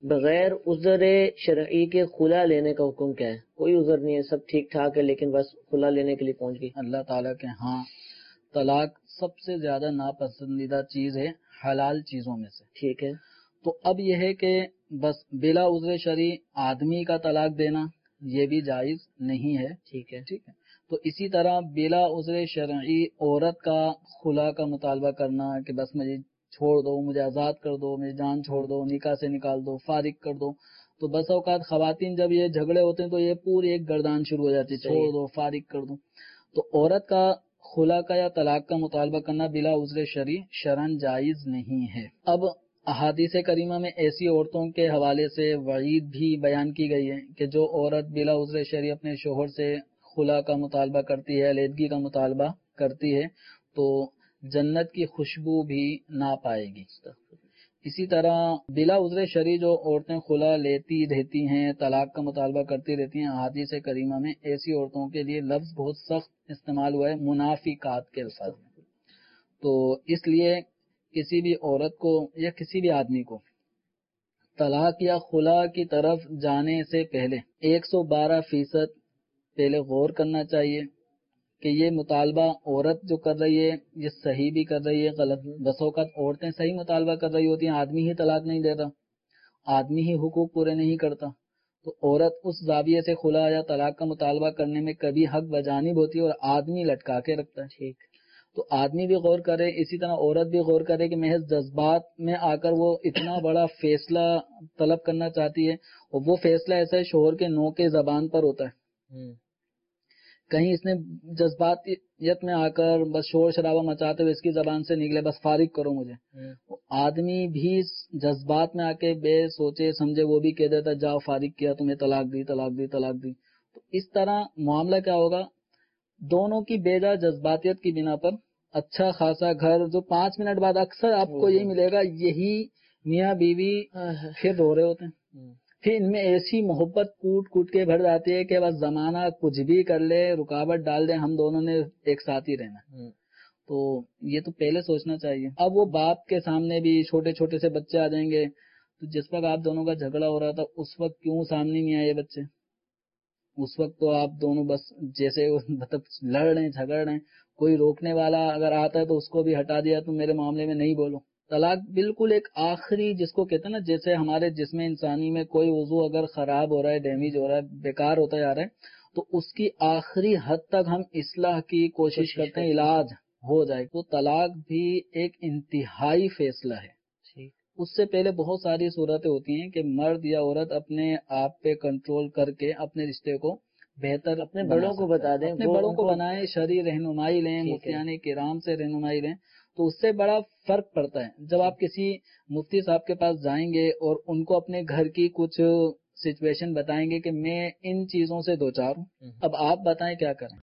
بغیر عذر شرعی کے خلا لینے کا حکم کیا ہے؟ کوئی عذر نہیں ہے، سب ٹھیک ٹھاک ہے، لیکن بس خلا لینے کے لیے پہنچ گئی۔ اللہ تعالیٰ کے ہاں طلاق سب سے زیادہ ناپسندیدہ چیز ہے حلال چیزوں میں سے، ٹھیک ہے۔ تو اب یہ ہے کہ بس بلا عذر شرعی آدمی کا طلاق دینا یہ بھی جائز نہیں ہے، ٹھیک ہے، ٹھیک ہے۔ تو اسی طرح بلا عذر شرعی عورت کا خلا کا مطالبہ کرنا کہ بس مجھے چھوڑ دو، مجھے آزاد کر دو، مجھے جان چھوڑ دو، نکاح سے نکال دو، فارغ کر دو، تو بس اوقات خواتین جب یہ جھگڑے ہوتے ہیں تو یہ پوری ایک گردان شروع ہو جاتی ہے، چھوڑ دو، فارغ کر دو۔ تو عورت کا خلا کا یا طلاق کا مطالبہ کرنا بلا عذر شرعی شرعاً جائز نہیں ہے۔ اب احادیث کریمہ میں ایسی عورتوں کے حوالے سے وعید بھی بیان کی گئی ہے کہ جو عورت بلا عذر شرعی اپنے شوہر سے خلا کا مطالبہ کرتی ہے، علیحدگی کا مطالبہ کرتی ہے، تو جنت کی خوشبو بھی نہ پائے گی۔ اسی طرح بلا عذر شرعی جو عورتیں خلا لیتی رہتی ہیں، طلاق کا مطالبہ کرتی رہتی ہیں، احادیث کریمہ میں ایسی عورتوں کے لیے لفظ بہت سخت استعمال ہوا ہے، منافقات کے الفاظ میں۔ تو اس لیے کسی بھی عورت کو یا کسی بھی آدمی کو طلاق یا خلا کی طرف جانے سے پہلے 112% پہلے غور کرنا چاہیے کہ یہ مطالبہ عورت جو کر رہی ہے یہ صحیح بھی کر رہی ہے، غلط۔ بس اوقات عورتیں صحیح مطالبہ کر رہی ہوتی ہیں، آدمی ہی طلاق نہیں دیتا، آدمی ہی حقوق پورے نہیں کرتا، تو عورت اس زاویے سے خلا یا طلاق کا مطالبہ کرنے میں کبھی حق بجانب ہوتی ہے اور آدمی لٹکا کے رکھتا ہے۔ ٹھیک، تو آدمی بھی غور کرے، اسی طرح عورت بھی غور کرے کہ محض جذبات میں آ کر وہ اتنا بڑا فیصلہ طلب کرنا چاہتی ہے، اور وہ فیصلہ ایسا ہے شوہر کے نو کے زبان پر ہوتا ہے، کہیں اس نے جذباتیت میں آ کر بس شور شرابہ مچاتے ہوئے اس کی زبان سے نکلے بس فارغ کرو مجھے، آدمی بھی جذبات میں آ کے بے سوچے سمجھے وہ بھی کہہ دیتا جاؤ فارغ کیا، تمہیں طلاق دی طلاق دی طلاق دی۔ تو اس طرح معاملہ کیا ہوگا، دونوں کی بیجا جذباتیت کی بنا پر اچھا خاصا گھر جو 5 منٹ بعد اکثر آپ کو یہی ملے گا، یہی میاں بیوی پھر رو رہے ہوتے ہیں، پھر ان میں ایسی محبت کوٹ کوٹ کے بھر جاتی ہے کہ بس زمانہ کچھ بھی کر لے، رکاوٹ ڈال دے، ہم دونوں نے ایک ساتھ ہی رہنا۔ تو یہ تو پہلے سوچنا چاہیے۔ اب وہ باپ کے سامنے بھی چھوٹے چھوٹے سے بچے آ جائیں گے، تو جس وقت آپ دونوں کا جھگڑا ہو رہا تھا اس وقت کیوں سامنے نہیں آئے بچے؟ اس وقت تو آپ دونوں بس جیسے مطلب لڑ رہے ہیں جھگڑ رہے ہیں، کوئی روکنے والا اگر آتا ہے تو اس کو بھی ہٹا دیا، تم میرے معاملے میں نہیں بولو۔ طلاق بالکل ایک آخری جس کو کہتے ہیں نا، جیسے ہمارے جسم انسانی میں کوئی عضو اگر خراب ہو رہا ہے، ڈیمیج ہو رہا ہے، بیکار ہوتا جا رہا ہے، تو اس کی آخری حد تک ہم اصلاح کی کوشش کرتے ہیں، علاج ہو جائے۔ تو طلاق بھی ایک انتہائی فیصلہ ہے۔ اس سے پہلے بہت ساری صورتیں ہوتی ہیں کہ مرد یا عورت اپنے آپ پہ کنٹرول کر کے اپنے رشتے کو بہتر اپنے بڑوں کو بتا دیں، اپنے بڑوں کو بنائیں، شرعی رہنمائی لیں، مفتیان کرام سے رہنمائی لیں، تو اس سے بڑا فرق پڑتا ہے۔ جب آپ کسی مفتی صاحب کے پاس جائیں گے اور ان کو اپنے گھر کی کچھ سچویشن بتائیں گے کہ میں ان چیزوں سے دوچار ہوں، اب آپ بتائیں کیا کریں۔